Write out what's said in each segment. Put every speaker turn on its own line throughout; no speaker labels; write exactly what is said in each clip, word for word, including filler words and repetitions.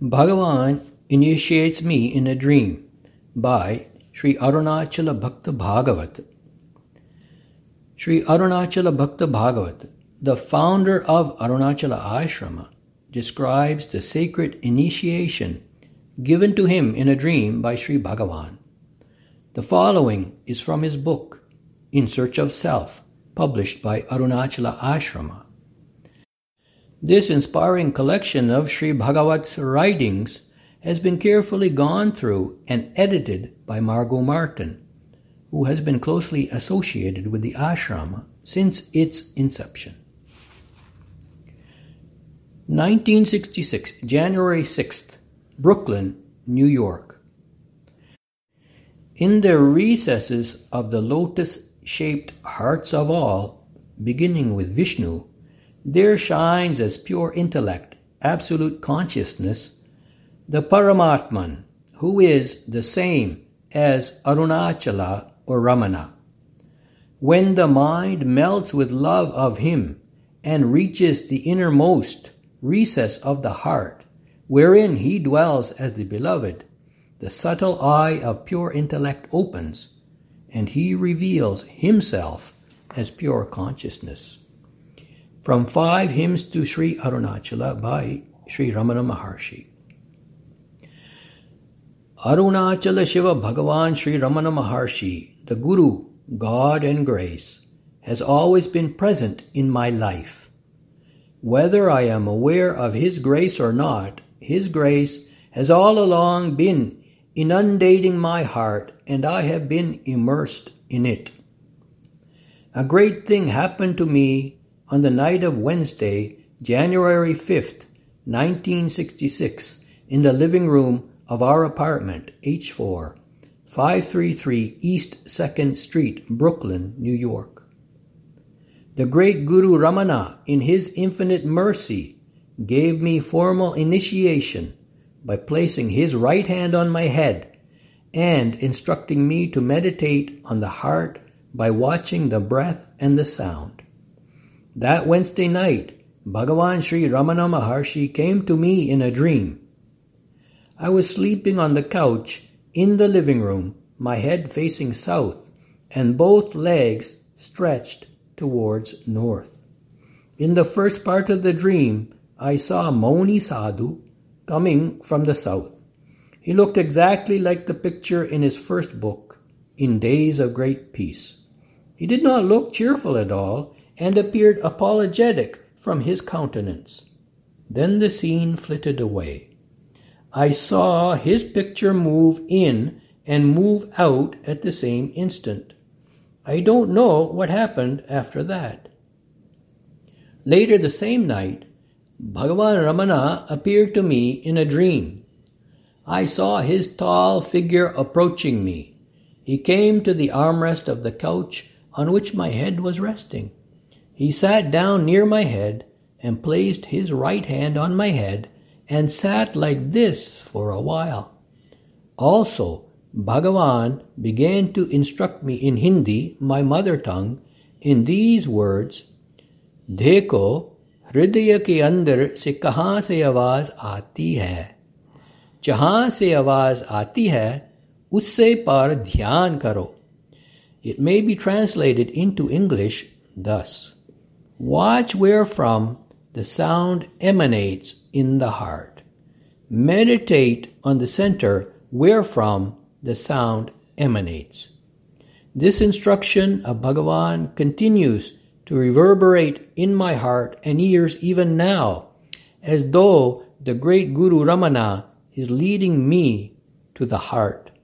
Bhagavan initiates me in a dream by Sri Arunachala Bhakta Bhagavat. Sri Arunachala Bhakta Bhagavat, the founder of Arunachala Ashrama, describes the sacred initiation given to him in a dream by Sri Bhagavan. The following is from his book, In Search of Self, published by Arunachala Ashrama. This inspiring collection of Sri Bhagavat's writings has been carefully gone through and edited by Margot Martin, who has been closely associated with the ashrama since its inception. nineteen sixty-six, January sixth, Brooklyn, New York. In the recesses of the lotus-shaped hearts of all, beginning with Vishnu, there shines as pure intellect, absolute consciousness, the Paramatman, who is the same as Arunachala or Ramana. When the mind melts with love of him and reaches the innermost recess of the heart, wherein he dwells as the beloved, the subtle eye of pure intellect opens, and he reveals himself as pure consciousness. From five hymns to Sri Arunachala by Sri Ramana Maharshi. Arunachala Shiva Bhagavan Sri Ramana Maharshi, the Guru, God and Grace, has always been present in my life. Whether I am aware of His grace or not, His grace has all along been inundating my heart, and I have been immersed in it. A great thing happened to me on the night of Wednesday, January fifth, nineteen sixty-six, in the living room of our apartment, H four, five thirty-three East second Street, Brooklyn, New York. The great Guru Ramana, in his infinite mercy, gave me formal initiation by placing his right hand on my head and instructing me to meditate on the heart by watching the breath and the sound. That Wednesday night, Bhagavan Sri Ramana Maharshi came to me in a dream. I was sleeping on the couch in the living room, my head facing south, and both legs stretched towards north. In the first part of the dream, I saw Mauni Sadhu coming from the south. He looked exactly like the picture in his first book, In Days of Great Peace. He did not look cheerful at all, and appeared apologetic from his countenance. Then the scene flitted away. I saw his picture move in and move out at the same instant. I don't know what happened after that. Later the same night, Bhagavan Ramana appeared to me in a dream. I saw his tall figure approaching me. He came to the armrest of the couch on which my head was resting. He sat down near my head and placed his right hand on my head and sat like this for a while. Also, Bhagavan began to instruct me in Hindi, my mother tongue, in these words, Dekho, hridaya ke andar se kahan se awaaz aati hai. Jahan se awaaz aati hai, usse par dhyan karo. It may be translated into English thus. Watch wherefrom the sound emanates in the heart. Meditate on the center wherefrom the sound emanates. This instruction of Bhagavan continues to reverberate in my heart and ears even now, as though the great Guru Ramana is leading me to the heart.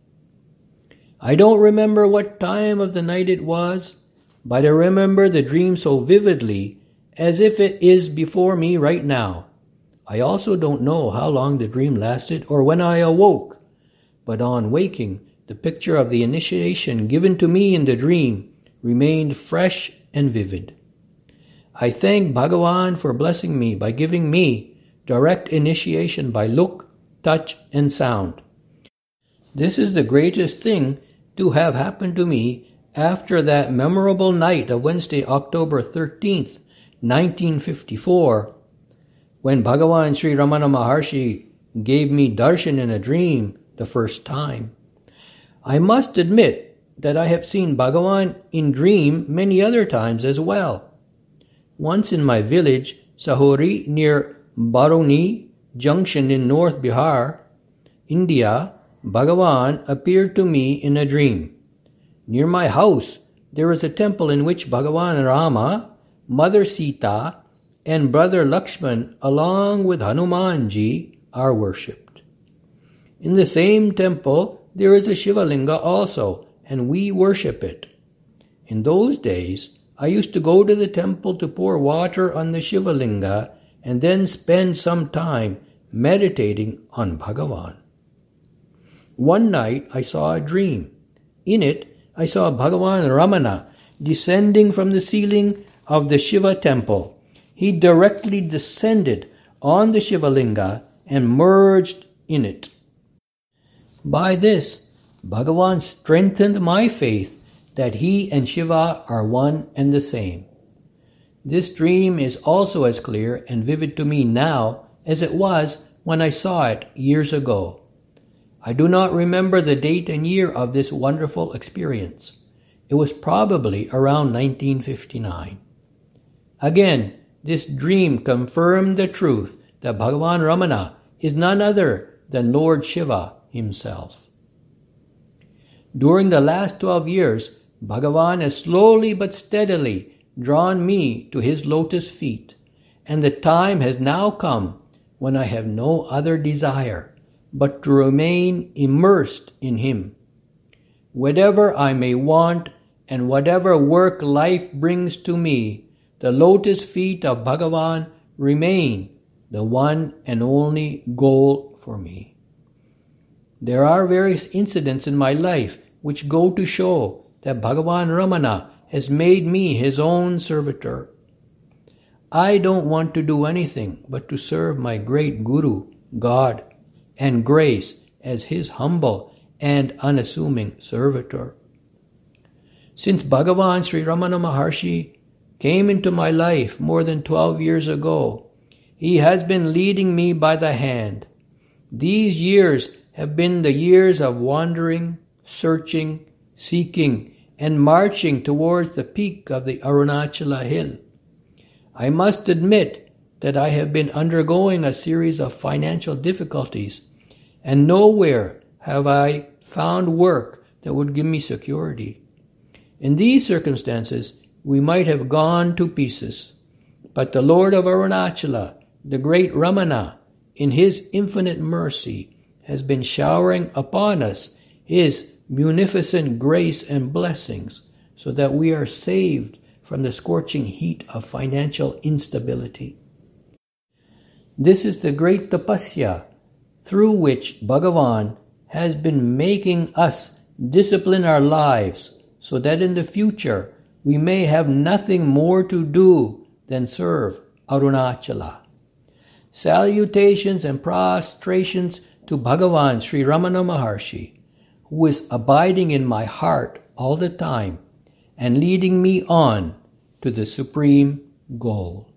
I don't remember what time of the night it was, but I remember the dream so vividly as if it is before me right now. I also don't know how long the dream lasted or when I awoke, but on waking, the picture of the initiation given to me in the dream remained fresh and vivid. I thank Bhagavan for blessing me by giving me direct initiation by look, touch, and sound. This is the greatest thing to have happened to me after that memorable night of Wednesday, October thirteenth, nineteen fifty-four, when Bhagavan Sri Ramana Maharshi gave me darshan in a dream the first time. I must admit that I have seen Bhagavan in dream many other times as well. Once in my village, Sahori, near Barauni Junction in North Bihar, India, Bhagavan appeared to me in a dream. Near my house, there is a temple in which Bhagavan Rama, Mother Sita, and Brother Lakshman, along with Hanumanji, are worshipped. In the same temple, there is a Shiva Linga also, and we worship it. In those days, I used to go to the temple to pour water on the Shiva Linga and then spend some time meditating on Bhagavan. One night, I saw a dream. In it, I saw Bhagavan Ramana descending from the ceiling of the Shiva temple. He directly descended on the Shiva Linga and merged in it. By this, Bhagavan strengthened my faith that he and Shiva are one and the same. This dream is also as clear and vivid to me now as it was when I saw it years ago. I do not remember the date and year of this wonderful experience. It was probably around nineteen fifty-nine. Again, this dream confirmed the truth that Bhagavan Ramana is none other than Lord Shiva himself. During the last twelve years, Bhagavan has slowly but steadily drawn me to his lotus feet, and the time has now come when I have no other desire but to remain immersed in him. Whatever I may want and whatever work life brings to me, the lotus feet of Bhagavan remain the one and only goal for me. There are various incidents in my life which go to show that Bhagavan Ramana has made me his own servitor. I don't want to do anything but to serve my great Guru, God, and grace as his humble and unassuming servitor. Since Bhagavan Sri Ramana Maharshi came into my life more than twelve years ago, he has been leading me by the hand. These years have been the years of wandering, searching, seeking, and marching towards the peak of the Arunachala hill. I must admit that I have been undergoing a series of financial difficulties, and nowhere have I found work that would give me security. In these circumstances, we might have gone to pieces. But the Lord of Arunachala, the great Ramana, in his infinite mercy, has been showering upon us his munificent grace and blessings, so that we are saved from the scorching heat of financial instability. This is the great tapasya through which Bhagavan has been making us discipline our lives, so that in the future we may have nothing more to do than serve Arunachala. Salutations and prostrations to Bhagavan Sri Ramana Maharshi, who is abiding in my heart all the time and leading me on to the supreme goal.